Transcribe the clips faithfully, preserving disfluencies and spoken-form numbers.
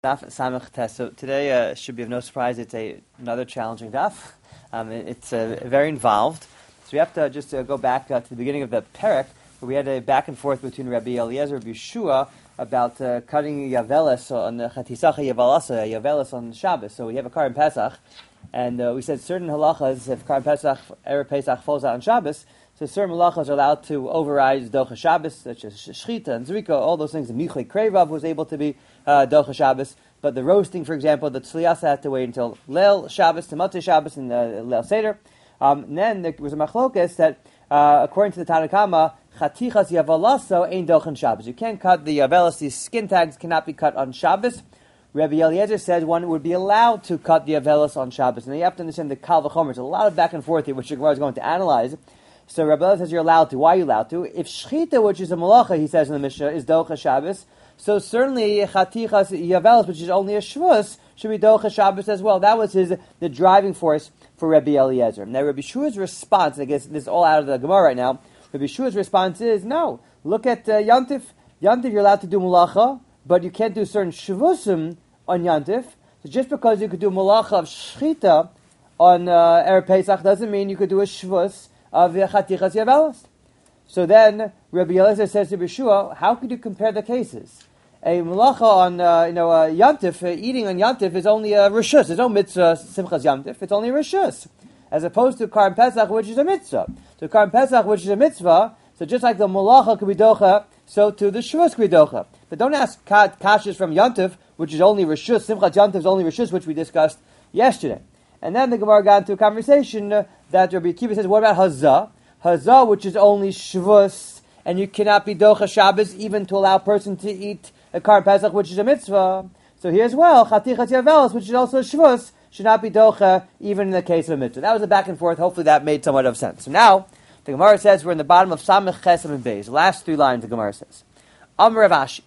Daf Samach Tes. So today uh, should be of no surprise. It's a, another challenging daf. Um, it, it's uh, very involved. So we have to just uh, go back uh, to the beginning of the Perek, where we had a back and forth between Rabbi Eliezer and Rabbi Yeshua about uh, cutting Yavelis on the Chatisacha Yavalasa, Yavelis on Shabbos. So we have a Karim Pesach, and uh, we said certain halachas, if Karim Pesach, Erev Pesach falls out on Shabbos, so certain halachas are allowed to override Docha Shabbos, such as Shechita and Zrika, all those things. The Michlei Krevav was able to be uh, Docha Shabbos, but the roasting, for example, the Tzliyasa had to wait until Leil Shabbos, to Motzei Shabbos, and uh, Leil Seder. Um, and then there was a machlokas that, uh, according to the Tanna Kama, Chatichas Yavalaso ain't Dochen Shabbos. You can't cut the Yavelis, these skin tags cannot be cut on Shabbos. Rabbi Eliezer said one would be allowed to cut the Yavelis on Shabbos. And you have to understand the Kal V'chomer. There's a lot of back and forth here, which the Gemara is going to analyze. So Rabbi Eliezer says you're allowed to. Why are you allowed to? If Shechita, which is a malacha, he says in the Mishnah, is Docha Shabbos, so certainly Chatichas Yavelis, which is only a Shvus, should be Docha Shabbos as well. That was his the driving force for Rabbi Eliezer. Now Rabbi Shua's response, I guess this is all out of the Gemara right now, Rabbi Shua's response is, no, look at uh, Yantif. Yantif, you're allowed to do malacha, but you can't do certain Shvusim on Yantif. So just because you could do malacha of Shechita on uh, Erev Pesach doesn't mean you could do a Shvus of Chatichas Yavelis. So then Rabbi Eliezer says to Rabbi Shua, how could you compare the cases? A malacha on uh, you know uh, Yantif, uh, eating on Yantif is only a rishus. There's no mitzvah Simchas Yantif. It's only a rishus, as opposed to Karim Pesach, which is a mitzvah. So Karim Pesach, which is a mitzvah, so just like the malacha could be docha, so to the shvus could be docha. But don't ask kashas from Yantif, which is only rishus. Simchas Yantif is only rishus, which we discussed yesterday. And then the Gemara got into a conversation uh, that Rabbi Akiva says, what about Hazah? Hazah, which is only shvus, and you cannot be docha Shabbos even to allow a person to eat a Karim Pesach, which is a mitzvah. So here as well, Chatichas Yavelis, which is also a shvus, should not be docha even in the case of a mitzvah. That was a back and forth. Hopefully that made somewhat of sense. So now, the Gemara says we're in the bottom of Samech Chesed and Beis. The last three lines the Gemara says. Amar Rav Ashi.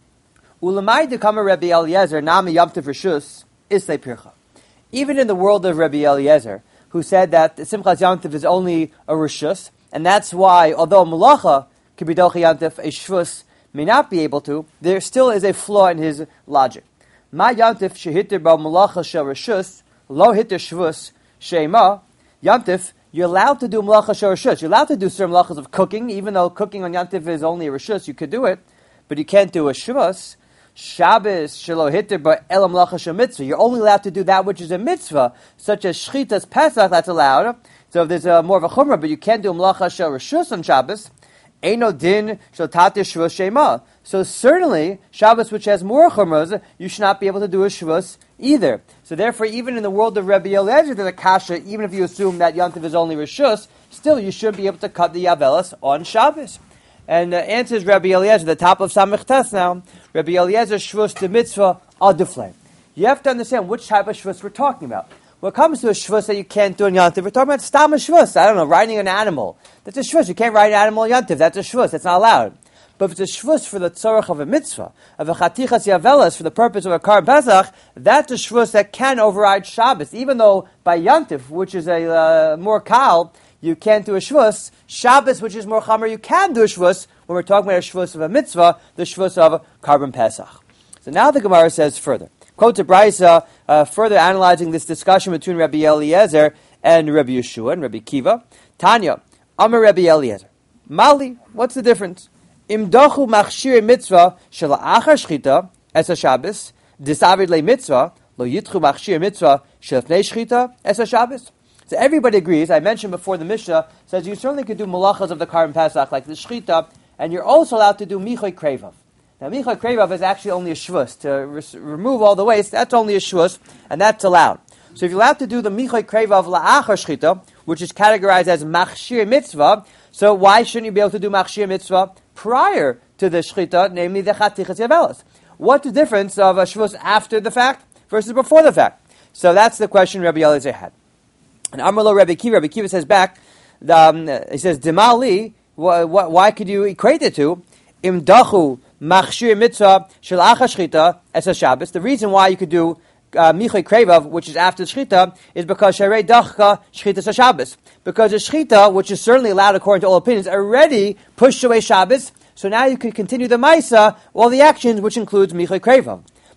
Ulamai dekama Rabbi Eliezer nami yamtiv rishus islei pircha. Even in the world of Rabbi Eliezer, who said that Simchas Yantif is only a rishus, and that's why, although malacha could be docha Yantif, a shvus may not be able to, there still is a flaw in his logic. Ma Yantif shehitir ba malacha shel rishus, lo hitir shvus shema. Yantif, you're allowed to do malacha shel rishus. You're allowed to do certain malachas of cooking, even though cooking on Yantif is only a rishus, you could do it, but you can't do a shvus. Shabbos shelo hitir ba el malacha shel mitzvah. You're only allowed to do that which is a mitzvah, such as shchitas Pesach, that's allowed. So if there's a, more of a chumrah, but you can't do malacha shel rishus on Shabbos. Eino din shel tatir shvus shema. So certainly, Shabbos, which has more chumras, you should not be able to do a shvus either. So therefore, even in the world of Rabbi Eliezer, there's a kasha, even if you assume that Yantiv is only rishus, still you should be able to cut the Yavelis on Shabbos. And uh, answers Rabbi Eliezer, the top of Samech Tes now, Rabbi Eliezer shvus to mitzvah aduflame. You have to understand which type of shvus we're talking about. When it comes to a shvus that you can't do in Yantiv, we're talking about stam shvus. I don't know, riding an animal. That's a shvus. You can't ride an animal in Yantiv. That's a shvus. That's not allowed. But if it's a shvus for the tzorach of a mitzvah, of a chatichas yavelis for the purpose of a Karim Pesach, that's a shvus that can override Shabbos. Even though by Yantiv, which is a uh, more kal, you can't do a shvus. Shabbos, which is more chamer, you can do a shvus. When we're talking about a shvus of a mitzvah, the shvus of a Karim Pesach. So now the Gemara says further. Quote to Brisa, uh, further analyzing this discussion between Rabbi Eliezer and Rabbi Yeshua and Rabbi Kiva. Tanya, Amar Rabbi Eliezer. Mali, what's the difference? Imdachu machshir mitzvah shel achar shchita es Shabbos disavid le mitzvah lo yitchu machshir mitzvah shel fnei shchita es Shabbos. So everybody agrees. I mentioned before the Mishnah says you certainly could do malachas of the Karim Pesach like the shchita, and you're also allowed to do michoy krevav. Now michoy krevav is actually only a shvus to re- remove all the waste. That's only a shvus, and that's allowed. So if you're allowed to do the michoy krevav la'achar shchita, which is categorized as machshir mitzvah, so why shouldn't you be able to do machshir mitzvah prior to the shchita, namely the chatichas yavelis? What's the difference of a shvus after the fact versus before the fact? So that's the question Rabbi Eliezer had. And Amarlo Rabbi Kiva, Rabbi Kiva says back, um, he says, Demali, wh- wh- why could you equate it to? Imdachu machshir mitzvah shel achar shchita es Shabbos. The reason why you could do Uh, Michoy Krevav, which is after Shechita, is because Sharei Dachka Shechita Shabbos. Because the Shechita, which is certainly allowed according to all opinions, already pushed away Shabbos, so now you can continue the Maisa, all the actions, which includes Michoy Krevav.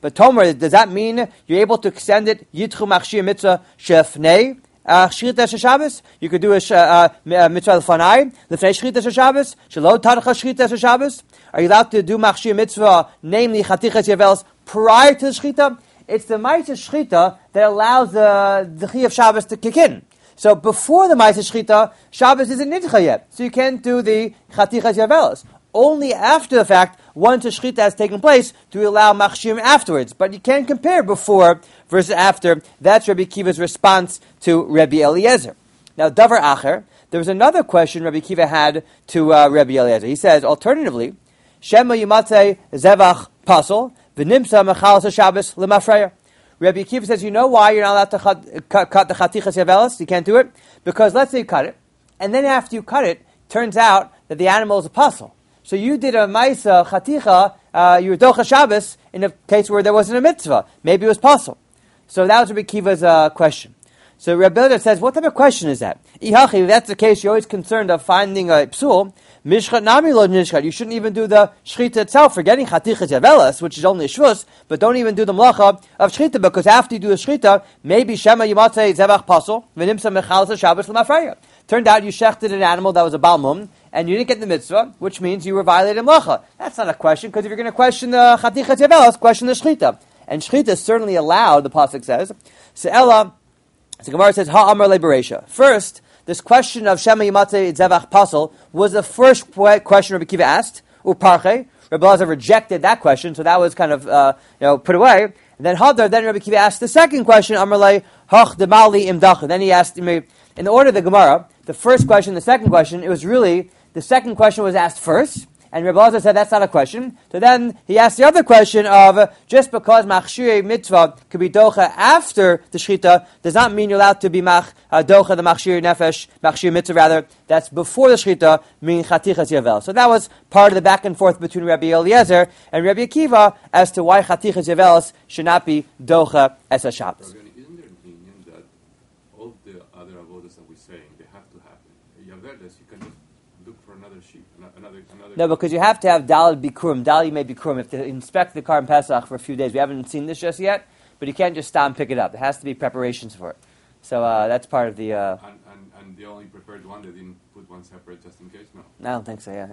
But Tomer, does that mean you're able to extend it? Yitchu machshir mitzvah shefnei shchita Shabbos. You could do a uh, mitzvah l'fanai l'fnei shchita Shabbos. Shelo tadcha shchita Shabbos. Are you allowed to do machshir mitzvah, namely chatichas yavelos, prior to the shchita? It's the ma'aseh shchita that allows the the chi of Shabbos to kick in. So before the ma'aseh shchita, Shabbos isn't nidcha yet, so you can't do the chatichas yavelos. Only after the fact, once the shchita has taken place, do we allow machshir afterwards. But you can't compare before versus after. That's Rabbi Akiva's response to Rabbi Eliezer. Now, davar acher, there was another question Rabbi Akiva had to uh, Rabbi Eliezer. He says, alternatively, Shema yimatze zevach pasol v'nimsa mechalas Shabbos lemafreya. Rabbi Akiva says, you know why you're not allowed to cut, cut, cut the chatichas yavelos? You can't do it? Because let's say you cut it, and then after you cut it, turns out that the animal is a pasol. So you did a ma'isa chaticha, uh, you were docha Shabbos in a case where there wasn't a mitzvah. Maybe it was possible. So that was Rabbi Akiva's uh, question. So Rabbi Eliezer says, what type of question is that? Ihachi, if that's the case, you're always concerned of finding a psul. Mishchat nami lo nishchat. You shouldn't even do the shchita itself, forgetting chatichas yavelos, which is only a shvus, but don't even do the melacha of shchita, because after you do the shchita, maybe shema yimatzei zevach pasol v'nimsa mechalas Shabbos l'mafreya. Turned out you shechted an animal that was a balmum, and you didn't get the mitzvah, which means you were violating melacha. That's not a question, because if you're going to question the chatichas yavelos, question the shchita. And shchita is certainly allowed, the pasuk says. So Ella, so Gemara says, ha'amar leberesha. First, this question of shema yimatzei zevach pasol was the first question Rabbi Akiva asked, uparche. Rabbi Eliezer rejected that question, so that was kind of uh, you know put away. And then hadar, then Rabbi Akiva asked the second question, amar le hach demali imdacha. Then he asked, in the order of the Gemara, the first question, the second question, it was really, the second question was asked first, and Rabbi Eliezer said that's not a question. So then he asked the other question of, uh, just because machshir mitzvah could be docha after the shchita, does not mean you're allowed to be mach, uh, docha the machshir nefesh, machshir mitzvah rather, that's before the shchita, meaning chatichas yavel. So that was part of the back and forth between Rabbi Eliezer and Rabbi Akiva as to why chatichas yavelos should not be docha as a Shabbos. Isn't there an opinion that all the other avodas that we're saying, they have to happen? Yavelos, you can just look for another sheep, another, another. No, because you have to have dalid bikurim. Dalid may bikurim. You have to inspect the car in Pesach for a few days. We haven't seen this just yet, but you can't just stop and pick it up. There has to be preparations for it. So uh, that's part of the. Uh, and, and, and the only prepared one, they didn't put one separate just in case. No, I don't think so. Yeah.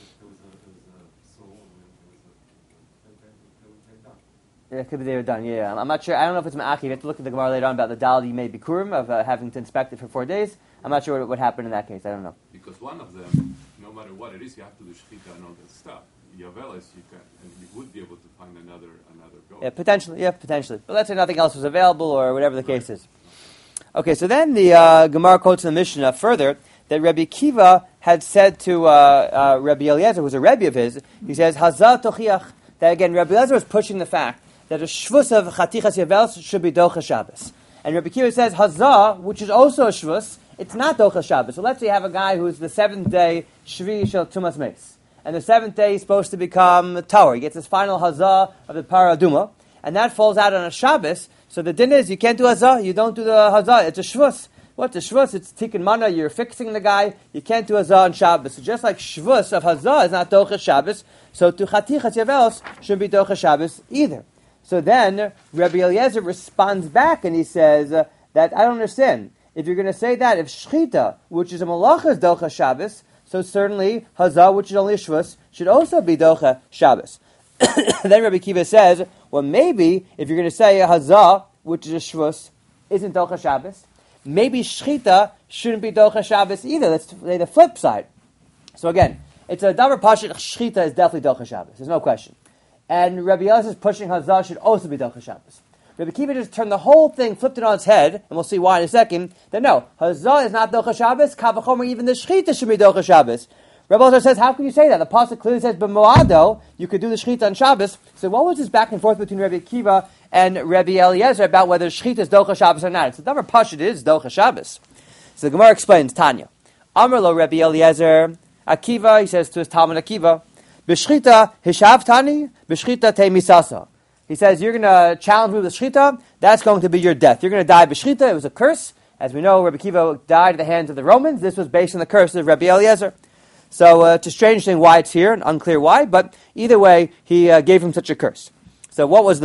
Yeah, it could be they were done. Yeah, I'm not sure. I don't know if it's ma'akiv. You have to look at the Gemara later on about the dalid may bikurim of uh, having to inspect it for four days. I'm not sure what, what happened in that case. I don't know. Because one of them, no matter what it is, you have to do shchita and all that stuff. Yavelos, you can, and you would be able to find another another goat. Yeah, potentially. Yeah, potentially. But let's say nothing else was available, or whatever the case is. Okay, so then the uh, Gemara quotes in the Mishnah further that Rabbi Akiva had said to uh, uh, Rabbi Eliezer, who was a Rebbe of his, he says, Hazah tochiach, that again, Rabbi Eliezer was pushing the fact that a shvus of chatichas yavelos should be docha Shabbos. And Rabbi Akiva says, Hazah, which is also a shvus, it's not docha Shabbos. So let's say you have a guy who's the seventh day shvi shel tumas meis, and the seventh day he's supposed to become tower. He gets his final hazah of the paraduma, and that falls out on a Shabbos. So the din is, you can't do hazah, you don't do the hazah, it's a shvus. What's a shvus? It's tikkun mana, you're fixing the guy, you can't do hazah on Shabbos. So just like shvus of hazah is not docha Shabbos, so to chatichas yavelos shouldn't be docha Shabbos either. So then Rabbi Eliezer responds back and he says uh, that I don't understand. If you're going to say that, if shchita, which is a malacha, is docha Shabbos, so certainly hazah, which is only a shvus, should also be docha Shabbos. Then Rabbi Akiva says, well, maybe if you're going to say hazah, which is a shvus, isn't docha Shabbos, maybe shchita shouldn't be docha Shabbos either. Let's say the flip side. So again, it's a davar pashut. Shchita is definitely docha Shabbos. There's no question. And Rabbi Eliezer is pushing hazah should also be docha Shabbos. Rabbi Akiva just turned the whole thing, flipped it on its head, and we'll see why in a second. That no, hazah is not docha Shabbos. Kavachomer, even the shchita should be docha Shabbos. Rabbi Eliezer says, how can you say that? The pasuk clearly says, b'moado, you could do the shchita on Shabbos. So what was this back and forth between Rabbi Akiva and Rabbi Eliezer about whether shchita is docha Shabbos or not? It's the davar pashut is docha Shabbos. So the Gemara explains, Tanya. Amar lo Rabbi Eliezer, Akiva, he says to his Talmud Akiva, b'shchita hishav tani, b'shchita te misasa. He says, you're going to challenge me with shchita, that's going to be your death. You're going to die b'shchita, it was a curse. As we know, Rabbi Akiva died at the hands of the Romans. This was based on the curse of Rabbi Eliezer. So uh, it's a strange thing why it's here, and unclear why, but either way, he uh, gave him such a curse. So what was the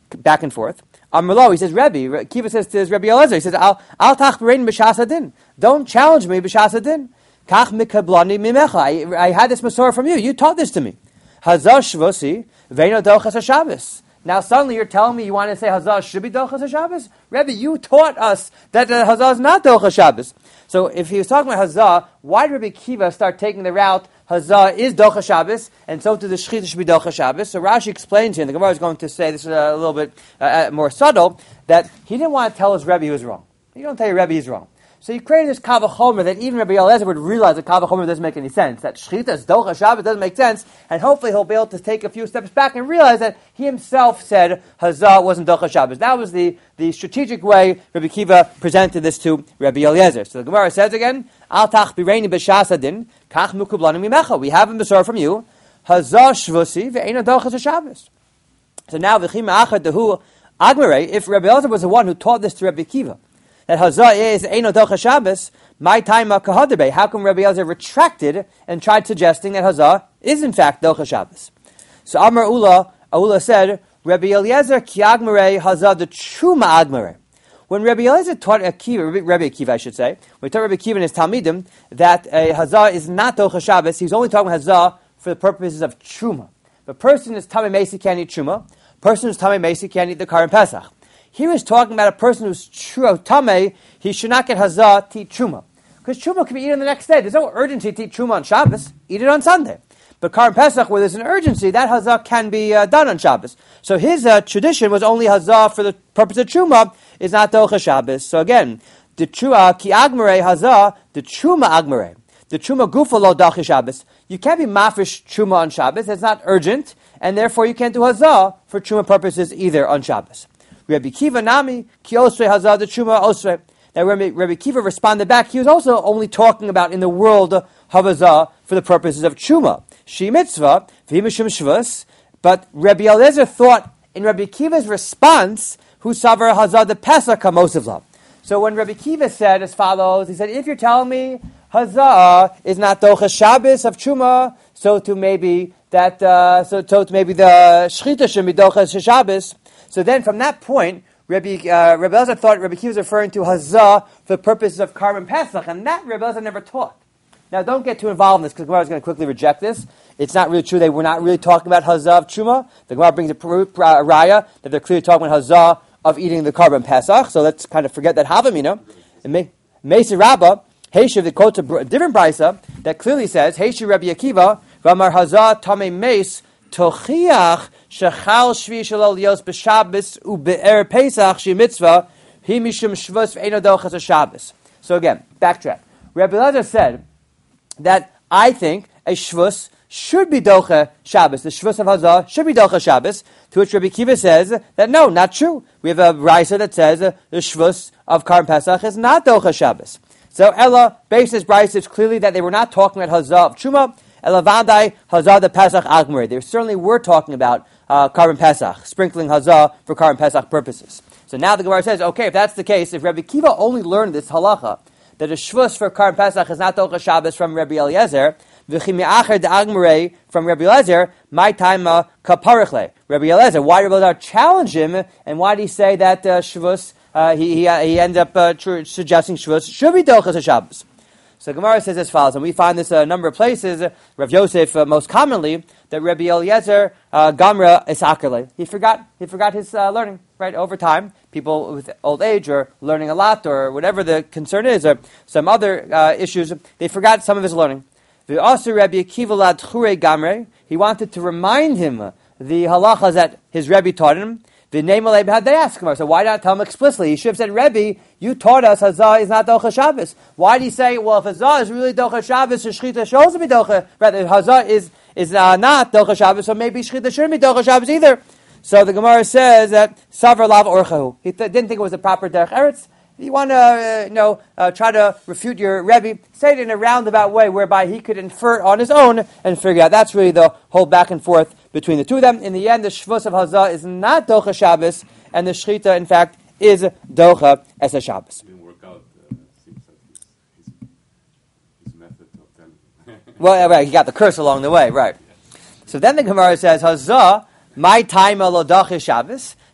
back and forth. Amrlo, he says, Rebbe, Kiva says to his Rebbe Eliezer, he says, Al al tach b'rein b'shas hadin. Don't challenge me b'shas hadin. Kach mikablani mimecha. I had this Masorah from you. You taught this to me. Hazah shvusi ve'ino dochas haShabbos. Now suddenly you're telling me you want to say Hazah should be dochas haShabbos? Rebbe, you taught us that uh, Hazah is not dochas Shabbos. So if he was talking about Hazah, why did Rebbe Kiva start taking the route Hazah is dochas Shabbos, and so to the Shechita should be dochas Shabbos? So Rashi explains here, and the Gemara is going to say, this is a little bit uh, more subtle, that he didn't want to tell his Rebbe he was wrong. You don't tell your Rebbe he's wrong. So he created this Kal V'chomer that even Rabbi Eliezer would realize that Kal V'chomer doesn't make any sense. That Shechita is dochas Shabbos doesn't make sense, and hopefully he'll be able to take a few steps back and realize that he himself said Hazah wasn't dochas Shabbos. That was the, the strategic way Rabbi Kiva presented this to Rabbi Eliezer. So the Gemara says again, Al tach bireini b'shas hadin, kach mukublanu mimecha. We have a Masorah from you, Hazah shvusi ve'eino dochas Shabbos. So now v'chim achad dehu agmarei. If Rabbi Eliezer was the one who taught this to Rabbi Kiva, that Hazah is Eino Dochas Shabbos, my time Kahadabe. How come Rabbi Eliezer retracted and tried suggesting that Hazah is in fact Dochas Shabbos? So Amar Ula, Ula said, Rabbi Eliezer ki Agmarei Hazah the Truma Agmarei. When Rabbi Eliezer taught Akiva, Rabbi Akiva I should say, when he taught Rabbi Akiva and his Talmidim that a Hazah is not Dochas Shabbos, he's only talking Hazah for the purposes of Truma. The person is Tamei Mesi can't eat Truma. Person who's Tamei Mesi can't eat the Karim Pesach. Here he's talking about a person who's true tamei, he should not get hazah to eat truma. Because truma can be eaten the next day. There's no urgency to eat truma on Shabbos. Eat it on Sunday. But Karim Pesach, where there's an urgency, that hazah can be uh, done on Shabbos. So his uh, tradition was only hazah for the purpose of truma, is not dochas Shabbos. So again, the trua ki agmarei hazah, the truma agmarei. The truma gufa lo dochas Shabbos. You can't be mafresh truma on Shabbos. It's not urgent. And therefore you can't do hazah for truma purposes either on Shabbos. Rabbi Kiva nami ki osrei hazah the truma osrei. Now Rabbi, Rabbi Kiva responded back. He was also only talking about in the world of hazah for the purposes of truma. She mitzvah v'himishum shvus. But Rabbi Eliezer thought in Rabbi Kiva's response, who savar hazah the pesach kamosivla. So when Rabbi Kiva said as follows, he said, if you're telling me hazah is not dochas Shabbos of truma, so to maybe that uh, so to maybe the shechita should be dochas Shabbos. So then, from that point, Rabbi uh, Rabbi Eliezer thought Rabbi Kiva was referring to Hazah for the purposes of Karim Pesach, and that Rabbi Eliezer never taught. Now, don't get too involved in this, because the Gemara is going to quickly reject this. It's not really true. They were not really talking about Hazah of Truma. The Gemara brings a, a, a raya that they're clearly talking about Hazah of eating the Karim Pesach, so let's kind of forget that Havamina. And Meisi Rabbah, Heishiv, they quote a different brisa that clearly says, Heishiv Rabbi Akiva, V'amar Hazah Tamei Meis, Tochiach shechal shvi shalol lios b'Shabbos u'be'er Pesach she mitzvah hi mishum shvus v'eino dochas Shabbos. So again, backtrack. Rabbi Eliezer said that I think a shvus should be docha Shabbos. The shvus of Hazah should be docha Shabbos. To which Rabbi Kiva says that no, not true. We have a brisa that says uh, the shvus of Karim Pesach is not docha Shabbos. So Ella based his brisa it's clearly that they were not talking about Hazah of Truma. Elavadai Hazah the Pesach Agmari. They certainly were talking about uh, Karim Pesach, sprinkling Hazah for Karim Pesach purposes. So now the Gemara says, okay, if that's the case, if Rabbi Kiva only learned this halacha, that a shvus for Karim Pesach is not dochas Shabbos from Rabbi Eliezer, v'chimi acher de Agmari from Rabbi Eliezer, my time uh, kaparichle. Rabbi Eliezer, why did Rabbi Eliezer challenge him, and why did he say that uh, shvus, uh, he, he, uh, he ended up uh, tr- suggesting shvus should be dochas Shabbos? So Gemara says as follows, and we find this a uh, number of places, uh, Rav Yosef uh, most commonly, that Rabbi Eliezer uh, Gamra Isakale. He forgot he forgot his uh, learning, right? Over time, people with old age or learning a lot or whatever the concern is, or some other uh, issues, they forgot some of his learning. The also Rabbi Akiva Lad Chure Gamre, he wanted to remind him the halachas that his Rebbe taught him. The name of Rebbe had they ask him. So why not tell him explicitly? He should have said, Rebbe, you taught us Hazah is not Docha Shabbos. Why did he say, well, if Hazah is really Docha Shabbos, so Shechita should also be Docha. Rather, if Hazah is, is uh, not Docha Shabbos, so maybe Shechita shouldn't be Docha Shabbos either. So the Gemara says that Savar Lav Orchahu. He th- didn't think it was a proper Derech Eretz. If you want to, uh, you know, uh, try to refute your Rebbe, say it in a roundabout way whereby he could infer it on his own and figure out. That's really the whole back and forth between the two of them. In the end, the Shvus of Hazah is not Docha Shabbos, and the Shechita, in fact, is Docha as a Shabbos. It didn't work out. Uh, seems like his, his, his method of telling. Well, right, he got the curse along the way, right. Yeah. So then the Gemara says, Hazah, my time lo Docha Shabbos.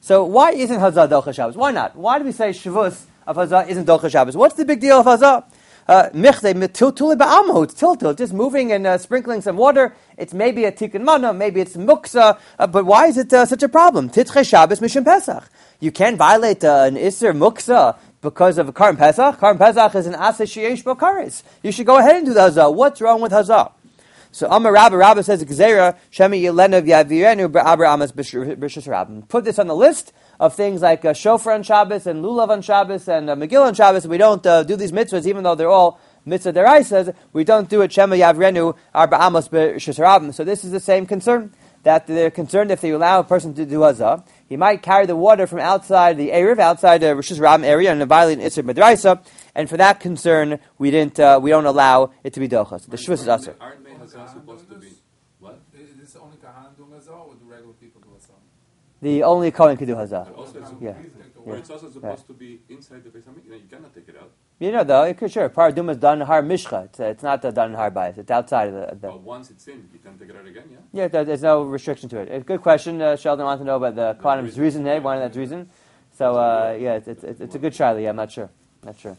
So why isn't Hazah Docha Shabbos? Why not? Why do we say Shavuos of Hazah isn't Docha Shabbos? What's the big deal of Hazah? Michze mitiltuli ba'amho, it's tiltul, just moving and uh, sprinkling some water. It's maybe a tikkun mana, maybe it's muksa, uh, but why is it uh, such a problem? Titche Shabbos mishum Pesach. You can't violate uh, an Isser muksa because of a Karm Pesach. Karm Pesach is an Aseh sheyesh bo kares. You should go ahead and do the Hazah. What's wrong with Hazah? So Amar Rabba, Rabba says, Gzeira, Shemi Yelena v'yavirenu b'Abra Amas b'Rishus Rabbim. Put this on the list of things like uh, Shofar on Shabbos and Lulav on Shabbos and uh, Megillah on Shabbos. We don't uh, do these mitzvahs, even though they're all mitzvah deraisas. We don't do it Shema Yavrenu Arba Amos b'Rishus Rabbim. So this is the same concern, that they're concerned if they allow a person to do Hazah, he might carry the water from outside the Erev, outside the Rishus Rabbim area, and violate an Isser B'Deraisa. And for that concern, we didn't, uh, we don't allow it to be dochas. So the Shavuos is Asur. Aren't they Hazah supposed to be what? Is this only Kahan doing Hazah, or do regular people do Hazah? The only Kohen can do Hazah. But also it's, Yeah. Or it's also supposed to be inside the Beis Hamikdash. You cannot take it out. You know, though, it could, sure, Paraduma is done in Har Mishcha. It's, uh, it's not uh, done in Har Bayis. It's outside of the... the But once it's in, you can take it out again, yeah? yeah, there, there's no restriction to it. It's a good question. Uh, Sheldon wants to know about the Kohanim's reason. Hey, one of that's reason. So, uh, yeah, it's, it's, it's a good shaila. Yeah, I'm not sure. Not sure.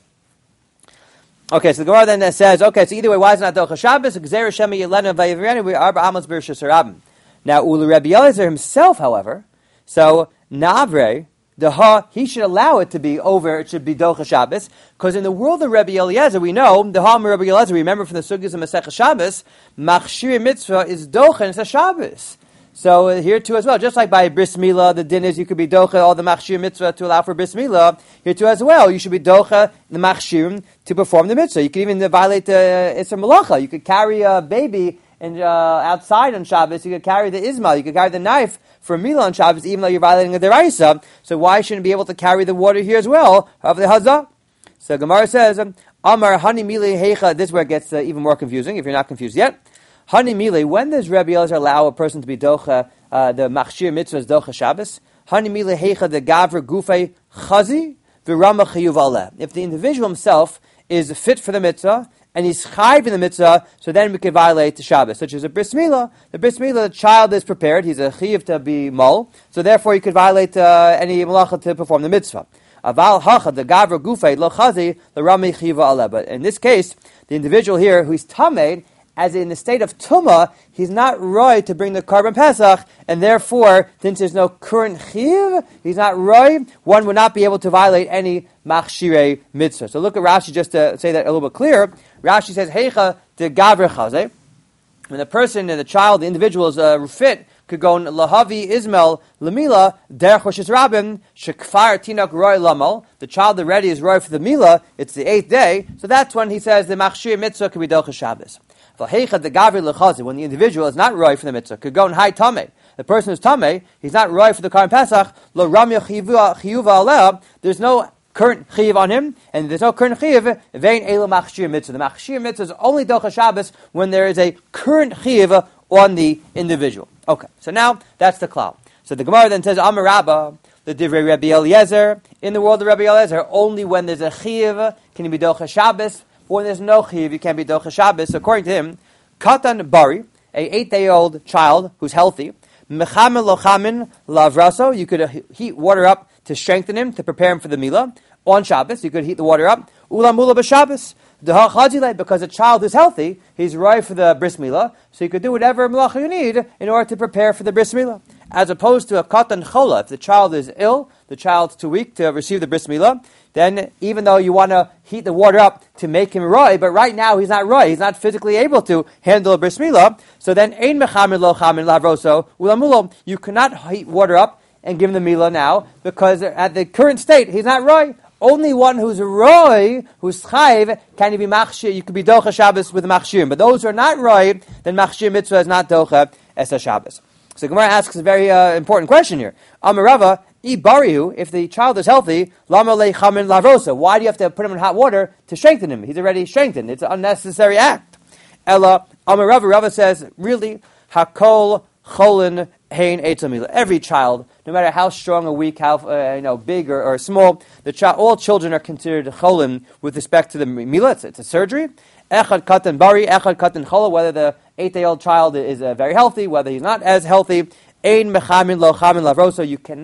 Okay, so the Gemara then says, okay, so either way, why is it not Docha Shabbos? Gzeira Shemi Yelena Vayivrenu, we are Amos B'Rishus Rabbim. Now, Ulu Rabbi Eliezer himself, however, so Navre, the ha, he should allow it to be over, it should be Docha Shabbos, because in the world of Rabbi Eliezer, we know, the ha of Rabbi Eliezer, remember from the Sugyas of Masechah Shabbos, Machshir Mitzvah is Docha, and it's a Shabbos. So uh, here too as well, just like by Bris Milah, the din is you could be Docha, all the Machshir Mitzvah to allow for Bris Milah, here too as well, you should be Docha, the Machshir, to perform the Mitzvah. You could even uh, violate the uh, Isser Malacha. You could carry a baby and uh, outside on Shabbos, you could carry the Ismail, you could carry the knife for Milah on Shabbos, even though you're violating a deraisa. So why shouldn't be able to carry the water here as well of the Hazah? So Gemara says, Amar Hani Mili Heicha, this is where it gets uh, even more confusing, if you're not confused yet. Hani Mili, when does Rabbi Eliezer allow a person to be Docha, uh, the Machshir Mitzvah is Docha Shabbos? Hani Mili Heicha, the Gavra Gufei Chazi, Virama Chiyuv Aleh. If the individual himself is fit for the Mitzvah, and he's chayv in the mitzvah, so then we can violate the Shabbos, such as a bris milah. The bris milah, the child is prepared, he's a chiyuv to be mol, so therefore you could violate uh, any malacha to perform the mitzvah. Aval hacha, the gavra gufay, lo chazi, the rami chiyuv aleh. But in this case, the individual here who's tamed, as in the state of tumah, he's not roy to bring the Karban Pesach, and therefore, since there's no current chiyuv, he's not roy, one would not be able to violate any machshirei mitzvah. So look at Rashi just to say that a little bit clearer. Rashi says, Heicha de gavre chazeh. When the person, the child, the individual is uh, fit, could go in lahavi ismail lamila derech Rishus Rabbim shekfar tinok roy lamal. The child already is roy for the milah. It's the eighth day, so that's when he says the machshir mitzvah could be docha Shabbos. Heicha de gavre lechazeh. When the individual is not roy for the mitzvah, could go in high tameh. The person who's tameh, he's not roy for the Karban Pesach. Lo ramya chiyuva aleh. There's no current chiyuv on him, and there's no current chiyuv, vein elu machshir mitzvah. The machshir mitzvah is only docha Shabbos when there is a current chiyuv on the individual. Okay, so now that's the klal. So the Gemara then says, Amar Rabba, the divrei Rabbi Eliezer, in the world of Rabbi Eliezer, only when there's a chiyuv can you be docha Shabbos, but when there's no chiyuv, you can't be docha Shabbos. So according to him, katan bari, a eight-day-old child who's healthy, mechamin lochamin lavraso, you could heat water up to strengthen him, to prepare him for the milah. On Shabbos, you could heat the water up. Ulamula b'Shabbos. Because a child is healthy, he's right for the bris milah, so you could do whatever malacha you need in order to prepare for the bris milah. As opposed to a katan chola, if the child is ill, the child's too weak to receive the bris milah, then even though you want to heat the water up to make him roy, but right now he's not roy, he's not physically able to handle a bris milah, so then ein mechamin lo chamin lavroso ulamulo, you cannot heat water up and give him the milah now, because at the current state, he's not roy. Only one who's roy, who's chayv, can you be machshir, you could be docha Shabbos with machshir. But those who are not roy, then machshir mitzvah is not docha esa Shabbos. So Gemara asks a very uh, important question here. Amarava, I barihu, if the child is healthy, lama le chamin lavrosa. Why do you have to put him in hot water to strengthen him? He's already strengthened. It's an unnecessary act. Ella, Amarava, Rava says, really, hakol cholin hein etzamila. Every child, no matter how strong or weak, how uh, you know big or, or small, the child, all children are considered cholim with respect to the milah. It's, it's a surgery. Echad katan bari, echad katan chola. Whether the eight-day-old child is uh, very healthy, whether he's not as healthy. Ein mechamin lo chamin lavroso. You cannot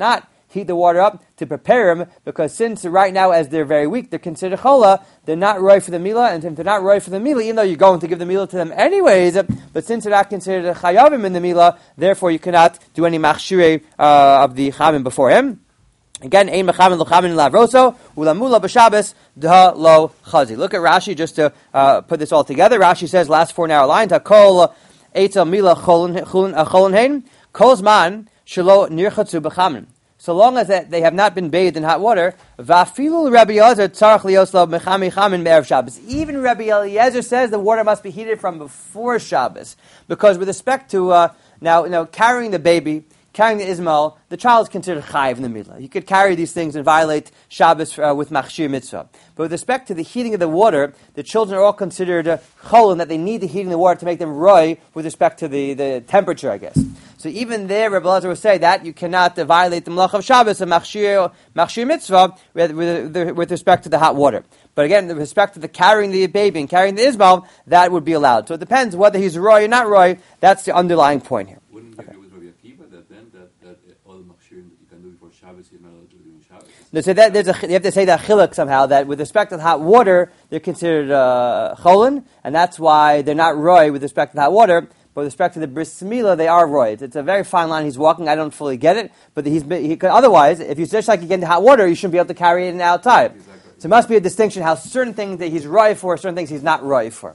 heat the water up to prepare them, because since right now, as they're very weak, they're considered chola, they're not roy for the milah, and if they're not roy for the milah, even though you're going to give the milah to them anyways, but since they're not considered chayavim in the milah, therefore you cannot do any machshirei uh, of the chamim before him. Again, ein mechamin lo chamin lavroso ulamula b'Shabbos da lo chazi. Look at Rashi just to uh, put this all together. Rashi says last four narrow lines: Hakol eitzah mila cholon hein kolzman shelo nirchatzu b'chamin. So long as they have not been bathed in hot water, vafilu Rabbi Eliezer tzarich lios lo mechami chamin be'erev Shabbos. Even Rabbi Eliezer says the water must be heated from before Shabbos, because with respect to uh, now, you know, carrying the baby, carrying the Ismail, the child is considered chayiv in the milah. You could carry these things and violate Shabbos uh, with machshir mitzvah. But with respect to the heating of the water, the children are all considered uh, chol, and that they need the heating of the water to make them roy with respect to the, the temperature, I guess. So even there, Rabbi Elazar will say that you cannot uh, violate the malach of Shabbos and machshir, machshir mitzvah with, with, with respect to the hot water. But again, with respect to the carrying the baby and carrying the Ismail, that would be allowed. So it depends whether he's roy or not roy. That's the underlying point here. Wouldn't okay. With Rabbi Akiva that then that, that all the machshirim that you can do before Shabbos, you're not allowed to do in Shabbos? No, so that, there's a, you have to say that chiluk somehow, that with respect to the hot water, they're considered uh, cholin, and that's why they're not roy with respect to the hot water. But with respect to the bris milah, they are roy. It's, it's a very fine line he's walking. I don't fully get it, but he's he could, otherwise, if you just like you get into hot water, you shouldn't be able to carry it outside. Exactly. So it must be a distinction how certain things that he's roy for, certain things he's not roy for.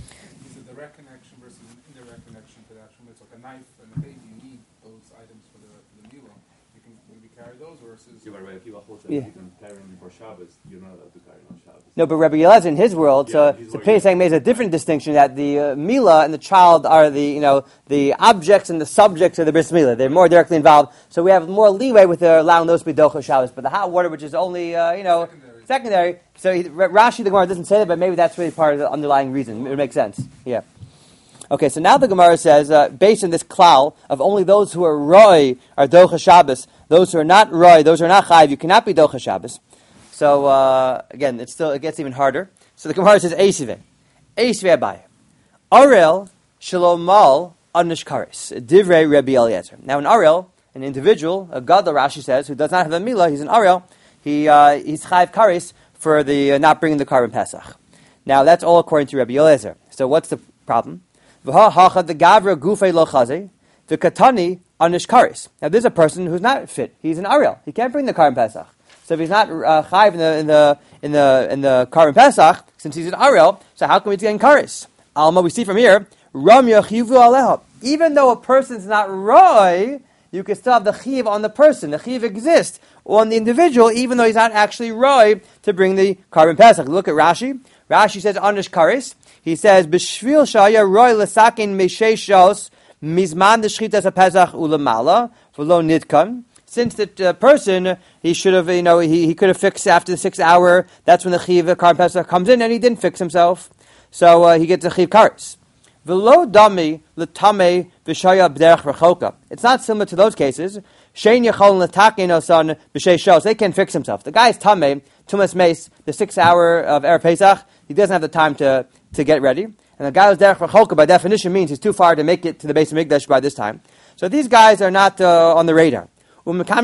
Is it direct connection versus an indirect connection to the actual mitzvah? Like a knife and a baby, you need those items for the, for the milah. You can maybe carry those versus... Yeah, but Rabbi Akiva holds that Yeah. you can carry them before Shabbos, you're not allowed to carry them on Shabbos. No, but Rabbi Eliezer in his world, Yeah, so he's so working. Pesach makes a different distinction that the uh, milah and the child are the you know the objects and the subjects of the bris milah. They're more directly involved, so we have more leeway with uh, allowing those to be docha Shabbos. But the hot water, which is only uh, you know Secondary. secondary, so he, Rashi the Gemara doesn't say that, but maybe that's really part of the underlying reason. It makes sense. Yeah. Okay, so now the Gemara says, uh, based on this klal of only those who are roy are docha Shabbos, those who are not roy, those who are not chayiv, you cannot be docha Shabbos. So uh, again, it's still it gets even harder. So the Gemara says, Eisive, Eisive Abai, Arel Shalomal Anishkaris, Divrei Rabbi Eliezer. Now an Arel, an individual, a gadol, Rashi says, who does not have a milah, he's an Arel, he uh, he's chayiv karis for the uh, not bringing the carbon pesach. Now that's all according to Rabbi Eliezer. So what's the problem? V'ha the gavra gufei lo chaze, the katani anishkaris. Now there's a person who's not fit. He's an Ariel. He can't bring the carbon pesach. So if he's not uh, chayiv in the in the in the in the carbon pesach, since he's an Ariel, so how can we get karis? Alma, we see from here, ram yachivu aleha. Even though a person's not roy, you can still have the chiv on the person. The chiv exists on the individual, even though he's not actually roy to bring the carbon pesach. Look at Rashi. Rashi says anish karis. He says b'shvil shaya roy lesakin meisheshos mizman d'shchitas pesach ulamala v'lo nitkan. Since the uh, person, he should have, you know, he, he could have fixed after the sixth hour. That's when the chiv carbon pesach comes in, and he didn't fix himself, so uh, he gets a chiv karis. V'lo dami l'tamei v'shaya b'derech rechoka. It's not similar to those cases. Shein yachol l'takin osan b'shei shos. They can fix himself. The guy is tamei, tumas meis, the sixth hour of Erev Pesach. He doesn't have the time to, to get ready. And the guy who's derech rechoka, by definition, means he's too far to make it to the base of Mikdash by this time. So these guys are not uh, on the radar. There's no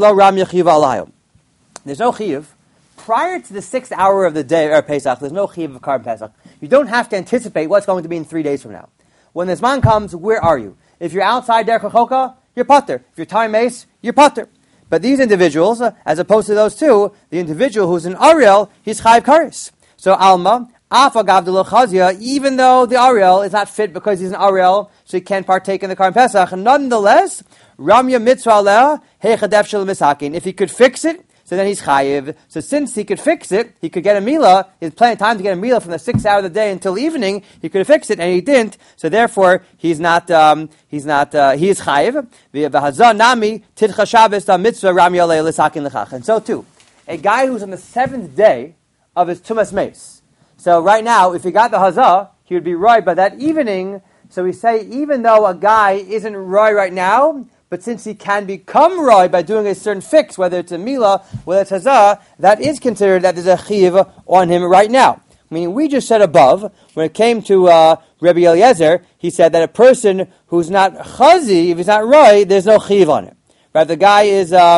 chiyuv. Prior to the sixth hour of the day of Erev Pesach, there's no chiyuv of carbon pesach. You don't have to anticipate what's going to be in three days from now. When the Zman comes, where are you? If you're outside derech rechoka, you're pater. If you're time mace, you're pater. But these individuals, uh, as opposed to those two, the individual who's an Ariel, he's chayiv karis. So Alma, Afa Gavdul Chazia, even though the Ariel is not fit because he's an Ariel, so he can't partake in the Karm Pesach, nonetheless, Ramya Mitzvah Aleh, Heichadef Shel Misakin. If he could fix it, so then he's chayiv. So since he could fix it, he could get a milah. He had plenty of time to get a milah from the sixth hour of the day until evening. He could have fixed it, and he didn't. So therefore, he's not. Um, he's not. Uh, he is chayiv. V'hazah nami tidcha Shabbos da mitzvah Ram Yolei l'sakin l'chach. And so too, a guy who's on the seventh day of his tumas meis. So right now, if he got the hazah, he would be roy by that evening. So we say, even though a guy isn't roy right now, but since he can become roy by doing a certain fix, whether it's a milah, whether it's hazah, that is considered that there's a chiv on him right now. Meaning, we just said above, when it came to uh, Rabbi Eliezer, he said that a person who's not chazi, if he's not roy, there's no chiv on him. Right? The guy is um,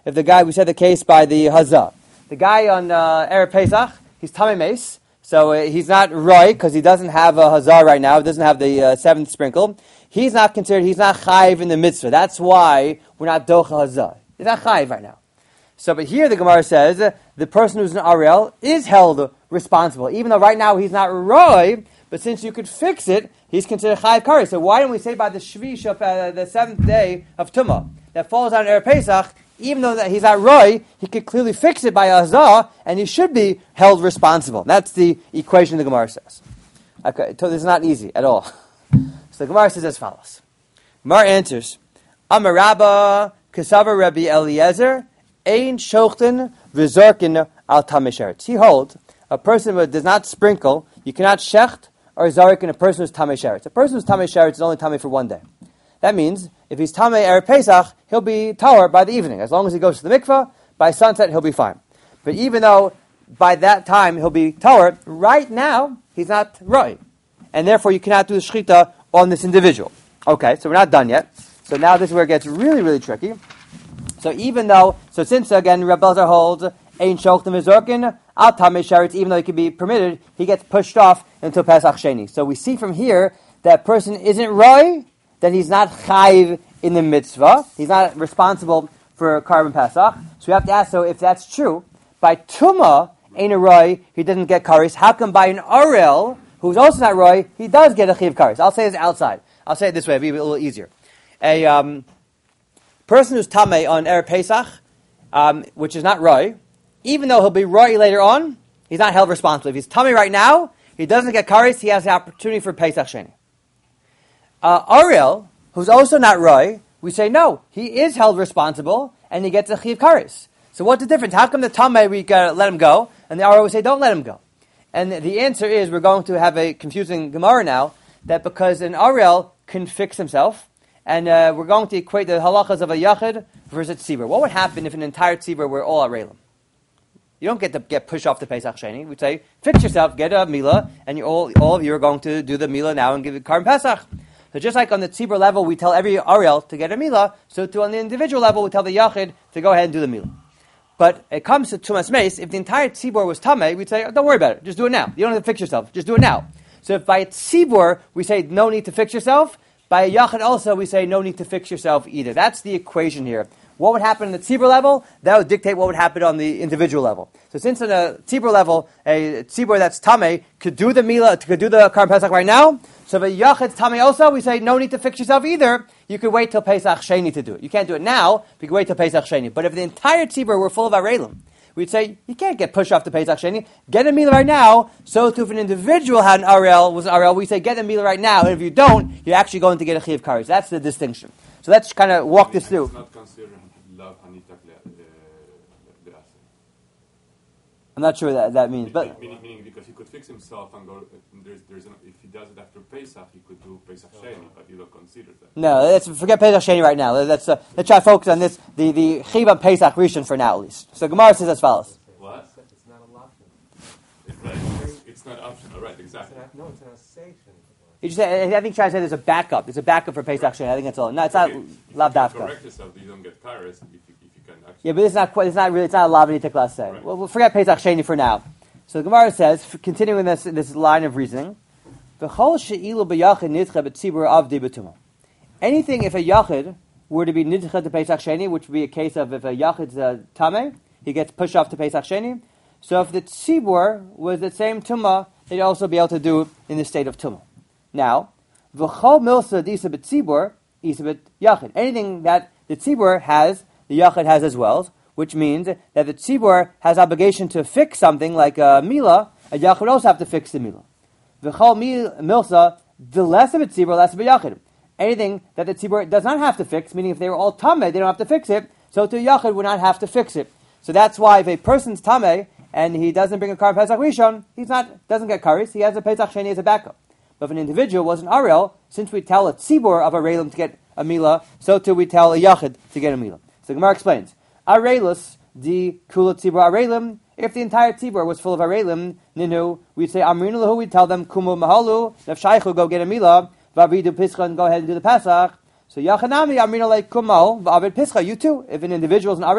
if the guy, we said the case by the Hazah. The guy on uh, Erev Pesach, he's Tamei Meis, so uh, he's not Roy, because he doesn't have a Hazah right now, he doesn't have the uh, seventh sprinkle. He's not considered, he's not Chayiv in the mitzvah. That's why we're not Docha Hazah. He's not Chayiv right now. So, but here the Gemara says, uh, the person who's an Ariel is held responsible, even though right now he's not Roy, but since you could fix it, he's considered Chayiv Kari. So why don't we say by the Shvish of uh, the seventh day of Tumah, that falls on Erev Pesach, even though that he's not Roy, he could clearly fix it by Azah, and he should be held responsible. That's the equation the Gemara says. Okay, so this is not easy at all. So the Gemara says as follows. Gemara answers, Amar Rabba Kesavar Rabbi Eliezer Ein Shochten V'Zorkin Al Tamei Sheretz. He holds a person who does not sprinkle, you cannot shecht or zarek in a person who's Tamei Sheretz. A person who's Tamei Sheretz is only Tamei for one day. That means if he's Tamei Erev Pesach, he'll be Tahor by the evening. As long as he goes to the mikvah, by sunset he'll be fine. But even though by that time he'll be Tahor, right now he's not Roi. And therefore you cannot do the Shechita on this individual. Okay, so we're not done yet. So now this is where it gets really, really tricky. So even though, so since again Reb Elazar holds Ein Shochtim V'Zorkin Al Tamei Sheretz, even though he can be permitted, he gets pushed off until Pesach Sheni. So we see from here that person isn't Roi, that he's not Chayiv in the mitzvah. He's not responsible for Karban Pesach. So we have to ask, so if that's true, by Tumah, Ein Roi, he doesn't get Karis. How come by an Arel, who's also not Roi, he does get a Chiv Karis? I'll say this outside. I'll say it this way, it'll be a little easier. A um, person who's Tamei on Erev Pesach, um, which is not Roi, even though he'll be Roi later on, he's not held responsible. If he's Tamei right now, he doesn't get Karis, he has the opportunity for Pesach Sheni. Uh, Ariel, who's also not Roy, we say no, he is held responsible and he gets a Chiv Karis. So what's the difference? How come the Tamei we gotta let him go and the Ariel we say don't let him go? And the answer is we're going to have a confusing Gemara now, that because an Ariel can fix himself, and uh, we're going to equate the halachas of a Yachid versus Tzibur. What would happen if an entire Tzibur were all Arelim? You don't get to get pushed off the Pesach Sheni. We'd say, fix yourself, get a Mila, and you all, all of you are going to do the Mila now and give it Karban Pesach. So just like on the Tzibur level, we tell every Ariel to get a Mila, so to on the individual level, we tell the Yachid to go ahead and do the Mila. But it comes to Tumas Meis, if the entire Tzibur was Tamei, we'd say, oh, don't worry about it, just do it now. You don't have to fix yourself, just do it now. So if by Tzibur, we say, no need to fix yourself, by a Yachid also, we say, no need to fix yourself either. That's the equation here. What would happen on the Tzibur level, that would dictate what would happen on the individual level. So since on a Tzibur level, a Tzibur that's Tamei could do the Mila, could do the Karban Pesach right now, so if a Yachid's Tamei also, we say, no need to fix yourself either. You could wait till Pesach Sheni to do it. You can't do it now, but you can wait till Pesach Sheni. But if the entire Tzibur were full of Arelim, we'd say, you can't get pushed off the Pesach Sheni. Get a Mila right now. So too, if an individual had an Ariel, was an Ariel, we say, get a Mila right now. And if you don't, you're actually going to get a Chiv Karis. That's the distinction. So let's kind of walk this through. It's not considered lav hanitak le'aseh. I'm not sure what that, that means. but Meaning, meaning because he could fix himself and go, there's, there's an, if he does it after Pesach, he could do Pesach Sheni, but you don't consider that. No, let's forget Pesach Sheni right now. Let's, uh, let's try to focus on this, the, the Chiv on Pesach Rishon for now at least. So Gemara says as follows. What? It's not a option. It's, right. it's not optional, right, exactly. It's an, no, it's an association. You just say, I think trying to say there's a backup. There's a backup for Pesach Sheni. I think that's all. No, it's not Okay. lav If you dafka. correct yourself, you don't get kares if you, if you can actually. Yeah, but it's not quite, it's not really, it's not a lav hanitak le'aseh. Right. Well, we'll forget Pesach Sheni for now. So the Gemara says, f- continuing this this line of reasoning, V'chol she'ilu b'yachid nidcha b'tzibur avdi b'tumah. Anything if a yachid were to be nidcha to Pesach Sheni, which would be a case of if a yachid's uh, tameh, he gets pushed off to Pesach Sheni. So if the tzibur was the same tumah, they'd also be able to do it in the state of tumah. Now, v'chol milsa d'isa b'tzibur, isa b'yachid. Anything that the tzibur has, the yachid has as well, which means that the tzibur has obligation to fix something like a mila, a yachid would also have to fix the mila. V'chol milsa, the less of a tzibur, less of a yachid. Anything that the tzibur does not have to fix, meaning if they were all tameh, they don't have to fix it, so to a yachid would not have to fix it. So that's why if a person's tameh, and he doesn't bring a Karban Pesach Rishon, he's not, doesn't get karis, he has a Pesach Sheni as a backup. But if an individual was an Ariel, since we tell a tzibur of a Arelim to get a Mila, so too we tell a Yachid to get a Mila. So Gemara explains, Arelus, di kula tzibur Arelim, if the entire tzibur was full of Arelim, ninu, we'd say Amrinu lahu, we'd tell them, Kumu mahalu, nefshaychu, go get a Mila, vavidu pischa, and go ahead and do the Pesach. So Yachanami, Amrinu like Kumal, vavid pischa, you too. If an individual is an Ariel,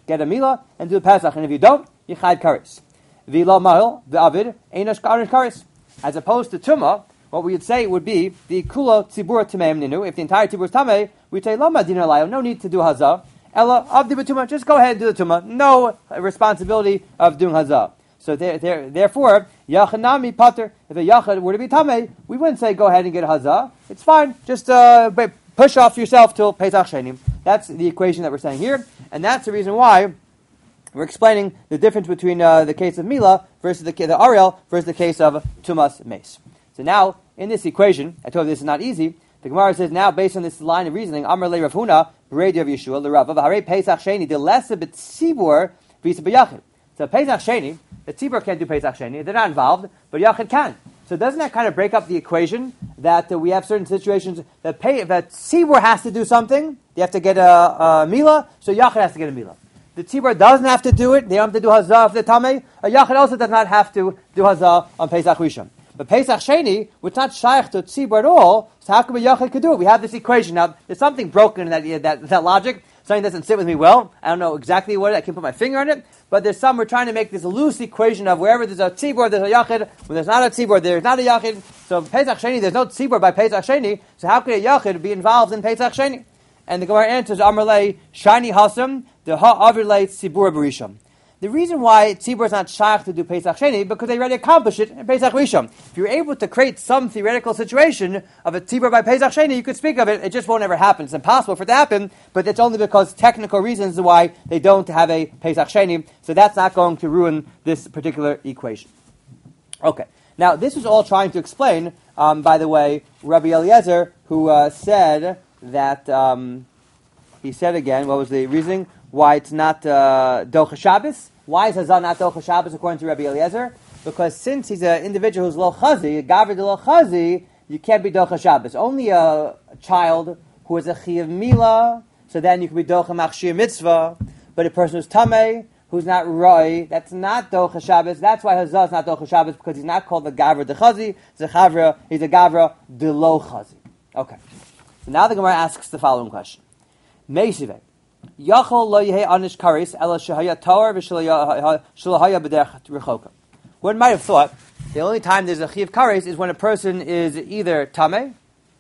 get a milah and do the Pesach. And if you don't, you chayv kares. V'lo mahil, v'avid, einosh kares. As opposed to Tumah, what we would say would be the kulo tzibur tameim ninu. If the entire tzibur is tamei, we say lo madina layo. No need to do hazah. Ella avdi b'tumah. Just go ahead and do the tumah. No responsibility of doing hazah. So there, there, therefore, yachanami pater. If a yachad were to be tamei, we wouldn't say go ahead and get a hazah. It's fine. Just uh, push off yourself till Pesach Sheni. That's the equation that we're saying here, and that's the reason why we're explaining the difference between uh, the case of Mila versus the, the Ariel versus the case of Tumas Mace. So now, in this equation, I told you this is not easy. The Gemara says now, based on this line of reasoning, Amar le Rav Huna, Beredi of Yeshua, le Rav, v'harei Pesach Sheni, the less of tzibur v'isa b'yachid. So Pesach Sheni, the tzibur can't do Pesach Sheni; they're not involved, but yachid can. So doesn't that kind of break up the equation that uh, we have certain situations that pay, that tzibur has to do something? They have to get a, a milah, so yachid has to get a milah. The tzibur doesn't have to do it; they don't have to do hazah if they're tamei. A yachid also does not have to do hazah on Pesach Rishon. But Pesach Sheni, which is not shaykh to tzibur at all, so how come a yachid could do it? We have this equation. Now, there's something broken in that, that, that logic. Something doesn't sit with me well. I don't know exactly what it is. I can't put my finger on it. But there's some, we're trying to make this loose equation of wherever there's a tzibur, there's a yachid. When there's not a tzibur, there's not a yachid. So Pesach Sheni, there's no tzibur by Pesach Sheni. So how could a yachid be involved in Pesach Sheni? And the Gemara answers, Amarle, Shani Hasam, the Ha'avirle Tzibur Barisham. The reason why tzibur is not shaykh to do Pesach Sheni, because they already accomplished it in Pesach Rishon. If you're able to create some theoretical situation of a tzibur by Pesach Sheni, you could speak of it. It just won't ever happen. It's impossible for it to happen, but it's only because technical reasons why they don't have a Pesach Sheni. So that's not going to ruin this particular equation. Okay. Now, this is all trying to explain, um, by the way, Rabbi Eliezer, who uh, said that, um, he said again, what was the reasoning? Why it's not uh, Docha Shabbos? Why is Hazah not Docha Shabbos according to Rabbi Eliezer? Because since he's an individual who's Lo Chazi, a Gavri de Lo Chazi, you can't be Docha Shabbos. Only a, a child who is a Chiyav Mila, so then you can be Docha Machshir Mitzvah. But a person who's Tamei, who's not Roy, that's not Docha Shabbos. That's why Hazah is not Docha Shabbos, because he's not called the Gavra de Chazi. He's a Gavra, he's a Gavra de Lo Chazi. Okay. So now the Gemara asks the following question. Meisiveh. Yachol lo yehei anish karis ela shehaya tower v'shalahaya b'derech rechoka. One might have thought the only time there's a chiv karis is when a person is either tameh,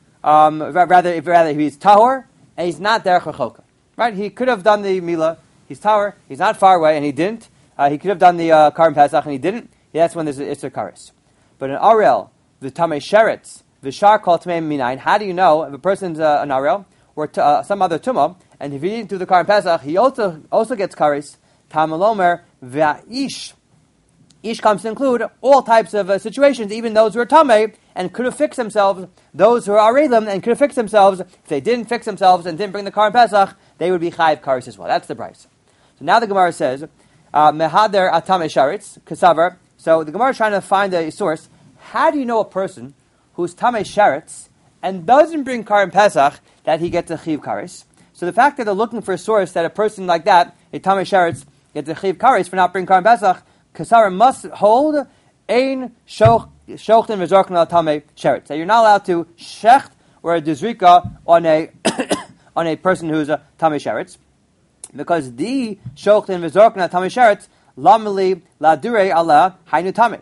um, rather if rather he's tahor and he's not derech rechoka. Right? He could have done the milah. He's tahor. He's not far away, and he didn't. Uh, he could have done the uh, karim pesach, and he didn't. Yeah, that's when there's a itzer karis. But an arel, the tameh sheretz, the shar kol tameh minayin. How do you know if a person's uh, an arel or t- uh, some other tumah? And if he didn't do the Karim Pesach, he also also gets karis. Tamalomer v'aish. Ish comes to include all types of uh, situations, even those who are tamei and could have fixed themselves. Those who are arelim and could have fixed themselves. If they didn't fix themselves and didn't bring the Karim Pesach, they would be chayiv karis as well. That's the price. So now the Gemara says, mehader atamei sharitz kasavar. So the Gemara is trying to find a source. How do you know a person who's tamei sharitz and doesn't bring Karim Pesach that he gets a chiv karis? So the fact that they're looking for a source that a person like that, a tamei sheretz, gets a chiv karis for not bringing Karim Pesach, Kasara must hold ein shochten v'zorken al tamei sheretz. That you're not allowed to shecht or a dizrika on a on a person who's a tamei sheretz, because the shochten v'zorken al tamei sheretz lameli ladure ala hainu tamei.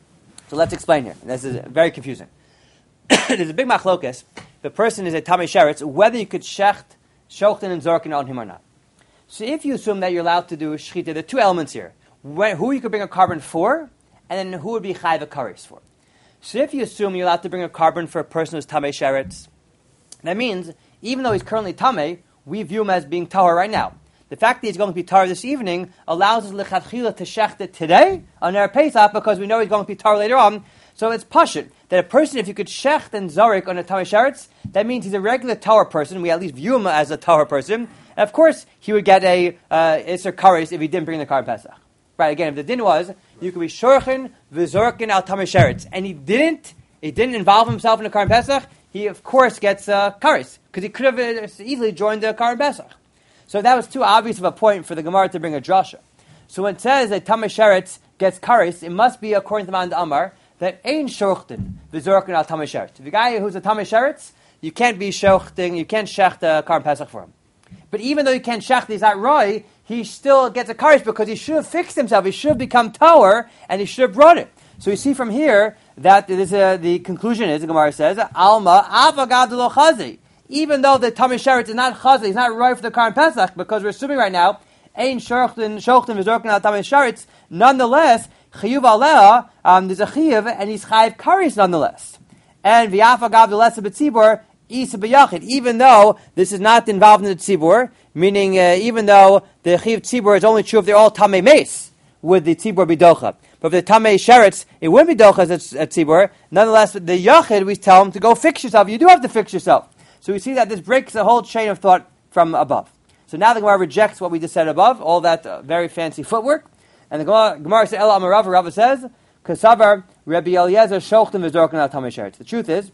So let's explain here. This is very confusing. There's a big machlokes. The person is a tamei sheretz, whether you could shecht shochten and zorkin on him or not. So if you assume that you're allowed to do shechita, there are two elements here. When, who you could bring a carbon for, and then who would be chayv a karis for. So if you assume you're allowed to bring a carbon for a person who's tamei sheretz, that means, even though he's currently tamei, we view him as being tahor right now. The fact that he's going to be tahor this evening allows us lechatchila to shecht it today on our Pesach, because we know he's going to be tahor later on. So it's pashut that a person, if you could shecht and zarik on a tamei sheretz, that means he's a regular tahor person. We at least view him as a tahor person. And of course, he would get a uh, iser karis if he didn't bring the Karim Pesach. Right? Again, if the din was you could be shorchen v'zorkin al tamei sheretz, and he didn't, he didn't involve himself in the Karim Pesach, he of course gets uh, karis because he could have easily joined the Karim Pesach. So that was too obvious of a point for the Gemara to bring a drasha. So when it says that tamei sheretz gets karis, it must be according to Mand Amar that ain't shochten v'zorkin al tamei sheretz. The guy who's a tamei sheretz, you can't be shochting, you can't shecht a Karim Pesach for him. But even though you can't shecht, he's not roy, he still gets a kares because he should have fixed himself. He should have become tower, and he should have brought it. So we see from here that this, uh, the conclusion is, the Gemara says, Alma avagad lo chazi. Even though the Tamei Sheretz is not chazi, he's not right for the Karban Pesach, because we're assuming right now, ein shochtin shochtin v'zorkin al Tamei Sheretz, nonetheless, chiyuv aleh, um, there's a chiyuv, and he's chayiv kares nonetheless. And v'yafagav the lesa b'tzibur, isa b'yachid, even though this is not involved in the tzibur, meaning uh, even though the chiyuv tzibur is only true if they're all Tamei Meis, would the tzibur be docha. But if the Tamei Sheretz, it wouldn't be docha as a tzibur. Nonetheless, the yachid, we tell him to go fix yourself. You do have to fix yourself. So we see that this breaks the whole chain of thought from above. So now the Gemara rejects what we just said above, all that uh, very fancy footwork. And the Gemara, Gemara says, Ela Amar Rava, Rava says, Kasavar Rabbi Eliezer shochtim v'zorken al Tamei Sheretz. The truth is,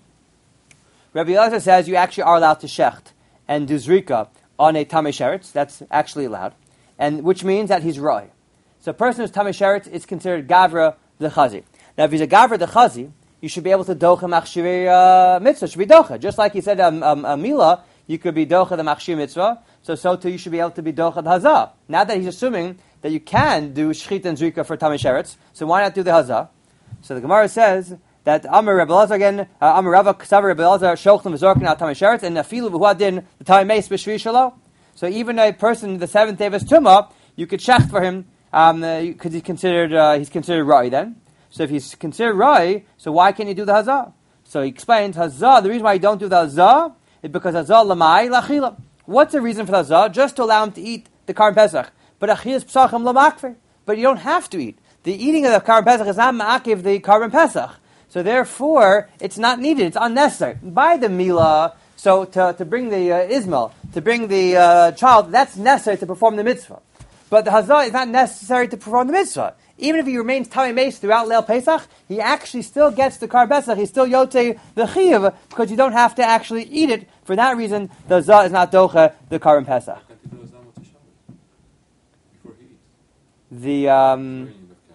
Rabbi Eliezer says you actually are allowed to shecht and do zrika on a Tamei Sheretz. That's actually allowed. And which means that he's roi. So a person who's Tamei Sheretz is considered Gavra the Chazi. Now if he's a Gavra the Chazi, you should be able to docha machshir uh, mitzvah. Should be docha. Just like he said um, um, a mila, you could be docha the machshir mitzvah. So so too you should be able to be docha the hazah. Now that he's assuming that you can do shchit and zrika for Tamei Sheretz, so why not do the hazah? So the Gemara says that Amar Rebbe Elazar again, uh, Amar Rava Ksavar Rebbe Elazar shochlim v'zorkin al Tamei Sheretz, and afilu v'huadin the Tamei Meis b'shvi shalo. So even a person the seventh day of his tumah, you could shecht for him because um, uh, he's considered uh, he's considered ra'i then. So if he's considered ra'i, so why can't you do the hazah? So he explains, hazah, the reason why you don't do the hazah is because hazah lamai lachila. What's the reason for the hazah? Just to allow him to eat the Karban Pesach. But achiyas psachim lamakfer. But you don't have to eat. The eating of the Karban Pesach is not ma'akiv the Karban Pesach. So therefore, it's not needed. It's unnecessary. By the milah, so to, to bring the uh, Ismail, to bring the uh, child, that's necessary to perform the mitzvah. But the hazah is not necessary to perform the mitzvah. Even if he remains Tamei Meis throughout Leil Pesach, he actually still gets the Karban Pesach. He's still Yotei the Chiyuv because you don't have to actually eat it. For that reason, the Zah is not Docha the Karban Pesach. The um,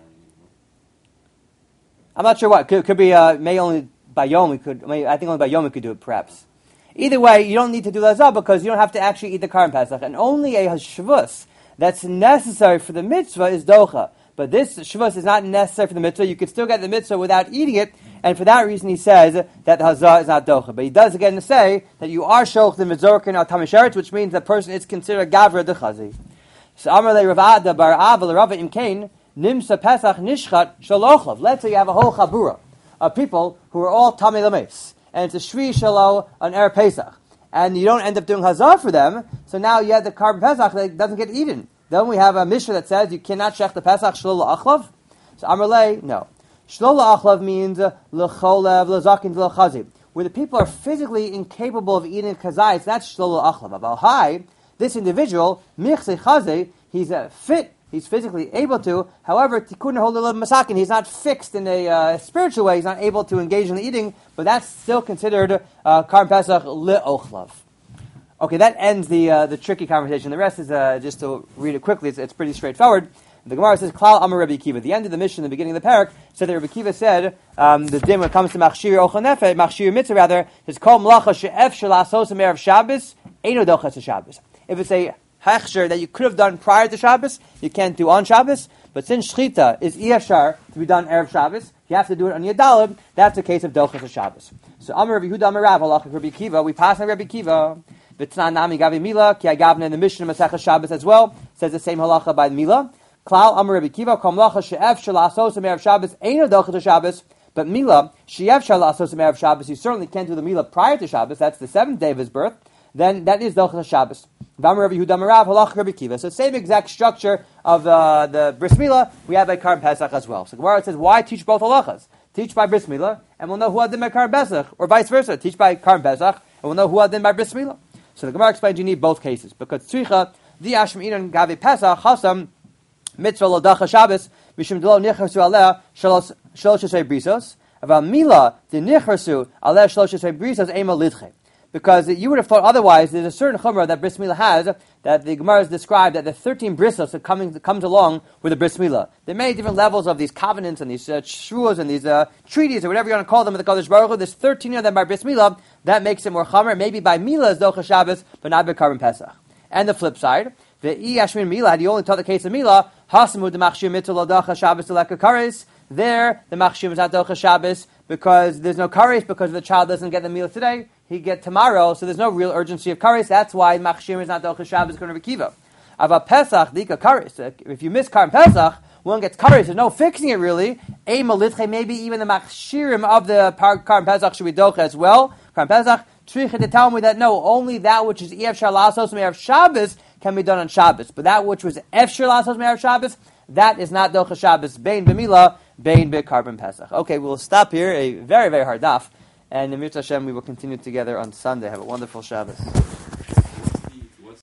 I'm not sure what could, could be. Uh, may only by Yom we could. May, I think only by Yom we could do it. Perhaps. Either way, you don't need to do the Zah because you don't have to actually eat the Karban Pesach, and only a Hashvus that's necessary for the mitzvah is Docha. But this Shavuos is not necessary for the mitzvah. You could still get the mitzvah without eating it, and for that reason he says that the hazah is not docha. But he does again say that you are shoch the mizorkin al Tamei Sheretz, which means the person is considered gavra de chazi. So Amar le Rav Ada bar Ava Rava imkain nimsa pesach nishchat shalochlav. Let's say you have a whole chabura of people who are all Tamei Lameis, and it's a shvi shalo on Erev Pesach, and you don't end up doing hazah for them. So now you have the Karban Pesach that doesn't get eaten. Then we have a Mishnah that says you cannot shech the Pesach shlo la'achlav. So Amrlei, no. Shlo la'achlav means l'cholev, l'zakin, l'chazi. Where the people are physically incapable of eating kazayis, that's shlo la'achlav. About high, this individual, michse chazi, he's uh, fit, he's physically able to. However, tikkun holil masakin, he's not fixed in a uh, spiritual way, he's not able to engage in the eating, but that's still considered uh, Karban Pesach le'ochlav. Okay, that ends the uh, the tricky conversation. The rest is, uh, just to read it quickly, it's, it's pretty straightforward. The Gemara says, Klal Amar Rabbi Akiva. The end of the mission, the beginning of the parak, said that Rabbi Akiva said, um, the din when it comes to Machshir Ochanefe, Machshir Mitzvah rather, is Kol Mlacha She'ef Shelasos Erev Shabbos, Eino Dochas Shabbos. If it's a hechsher that you could have done prior to Shabbos, you can't do on Shabbos, but since Shchita is Iyashar to be done Erev Shabbos, you have to do it on Yadalib, that's a case of Dochas Shabbos. So Amar Rabbi Yehuda Amar Rav, Halachik Rabbi Akiva, we pass on Rabbi Akiva, V'tznan nami gavi mila, ki agavna in the Mishnah Masechah Shabbos as well, says the same halacha by mila. Klal Amar Rabbi Akiva, Kol Mlacha She'ef Shelasos Erev Shabbos, Eino Dochas Shabbos, but mila, She'ef Shelasos Erev Shabbos, you certainly can't do the mila prior to Shabbos, that's the seventh day of his birth, then that is Dochas Shabbos. V'amar Rabbi Yehuda Amar Rav, Halachik Rabbi Akiva. So same exact structure of uh, the Bris Milah, we have by Karban Pesach as well. So Gemara says, why teach both halachas? Teach by Bris Milah, and we'll know who had them by Karban Pesach, or vice versa. Teach by Karban Pesach, and we'll know who had them by Bris Milah. So the Gemara explains you need both cases because tzricha di ashim inan gavi pesach hasam mitzvah lodacha Shabbos mishum delo nichrasu aleh shalosh shlosh brisos aval mila di nichrasu aleh shlosh brisos ema lidche. Because you would have thought otherwise. There's a certain chumrah that bris milah has that the Gemara has described that the thirteen brisos that coming that comes along with the bris milah. There are many different levels of these covenants and these uh, shruas and these uh, treaties or whatever you want to call them with the Kodesh Baruch Hu. There's thirteen of them by bris milah. That makes it more chamer. Maybe by milah is docha Shabbos, but not by Karban Pesach. And the flip side, The Yashmin Mila, you only taught the case of Mila, Hasamu de Machshir Mitzvah Ladacha Shabbos Teleka Kares. There, the Machshir is not Docha Shabbos because there's no Kares because the child doesn't get the Mila today. He get tomorrow, so there's no real urgency of Kares. That's why Machshir is not Docha Shabbos according to Kiva. Ava Pesach Dika Kares. If you miss Kar Pesach, one gets Kares. There's no fixing it really. A Malitche, maybe even the Machshirim of the Kar Pesach should be Docha as well. Kar Pesach. Tricha to tell me that no, only that which is Efshar Lasos Me'erev Shabbos can be done on Shabbos. But that which was Efshar Lasos Me'erev Shabbos, that is not Docha Shabbos. Bein B'Mila, Bein B'Karban Pesach. Okay, we'll stop here. A very, very hard daf. And in Mitzvah Hashem, we will continue together on Sunday. Have a wonderful Shabbos.